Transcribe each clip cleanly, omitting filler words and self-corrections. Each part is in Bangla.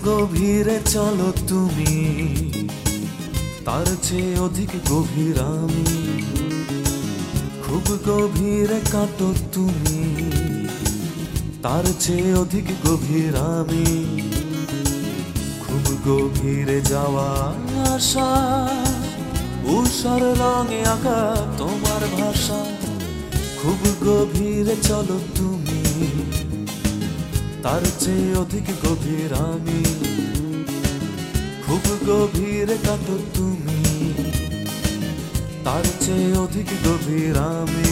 গভীরে চলো তুমি, তার চেয়ে অধিক গভীর আমি। খুব গভীরে কাটো তুমি, তার চেয়ে অধিক গভীর আমি। খুব গভীরে যাওয়া আশা, উষার রঙে আঁকা তোমার ভাষা। খুব গভীরে চলো তুমি, তার চেয়ে অধিক গভীর আমি। খুব গভীরে কাটো তুমি, তার চেয়ে অধিক গভীর আমি।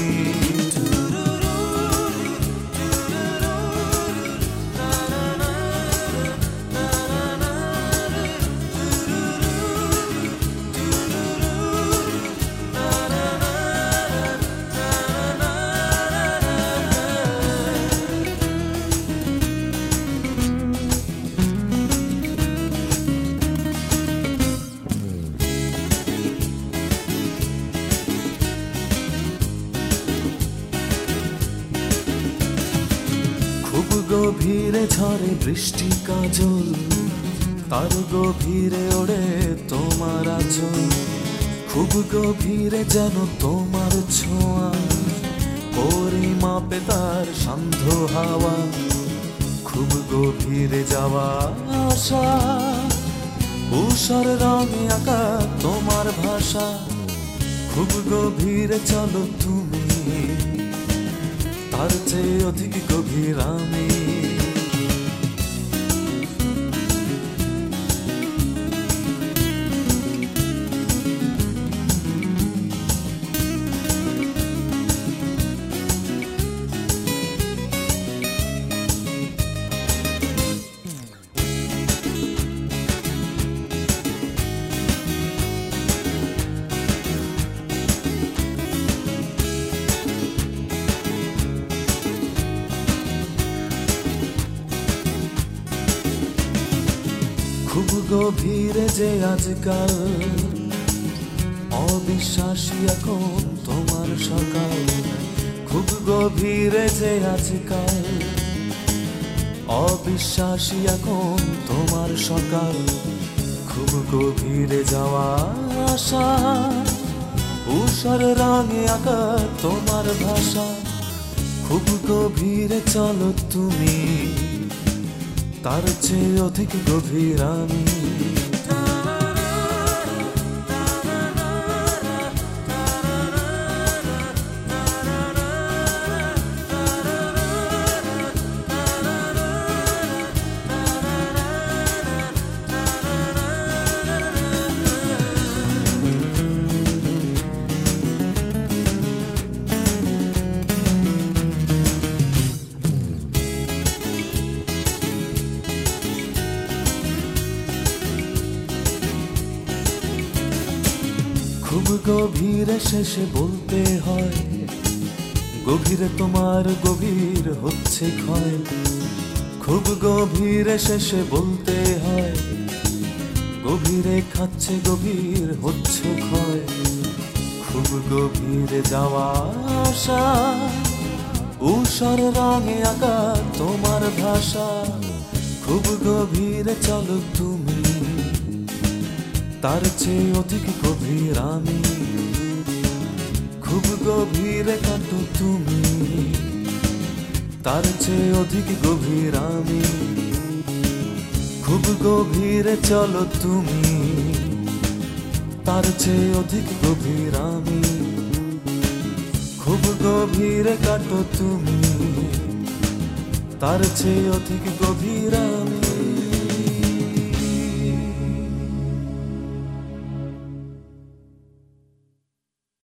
খুব গভীরে ঝরে বৃষ্টি কাজল, তার গভীরে ওড়ে তোমার আঁচল। খুব গভীরে যেন তোমার ছোঁয়া, পরিমাপে তার সান্ধ্য হাওয়া। খুব গভীরে যাওয়া আশা, উষার রঙে আঁকা তোমার ভাষা। খুব গভীরে চলো তুমি, তার চেয়ে অধিক গভীর আমি। খুব গভীরে যে আজকাল, অবিশ্বাসী এখন তোমার সকাল। খুব গভীরে যে আজকাল, অবিশ্বাসী এখন তোমার সকাল। খুব গভীরে যাওয়া আশা, উষার রঙে আঁকা তোমার ভাষা। খুব গভীরে চলো তুমি, তার চেয়ে অধিক গভীর আমি। খুব গভীরে শেষে বলতে হয়, গভীরে তোমার গভীর হচ্ছে ক্ষয়। খুব গভীরে শেষে বলতে হয়, গভীরে খাচ্ছে গভীর হচ্ছে ক্ষয়। খুব গভীরে যাওয়া আশা, উষার রঙে আঁকা তোমার ভাষা। খুব গভীরে চলো তুমি, তার চেয়ে অধিক গভীর আমি। খুব গভীরে কাটো তুমি, তার চেয়ে অধিক গভীর আমি। খুব গভীরে চলো তুমি, তার চেয়ে অধিক গভীর আমি। খুব গভীরে কাটো তুমি, তার চেয়ে অধিক গভীর আমি।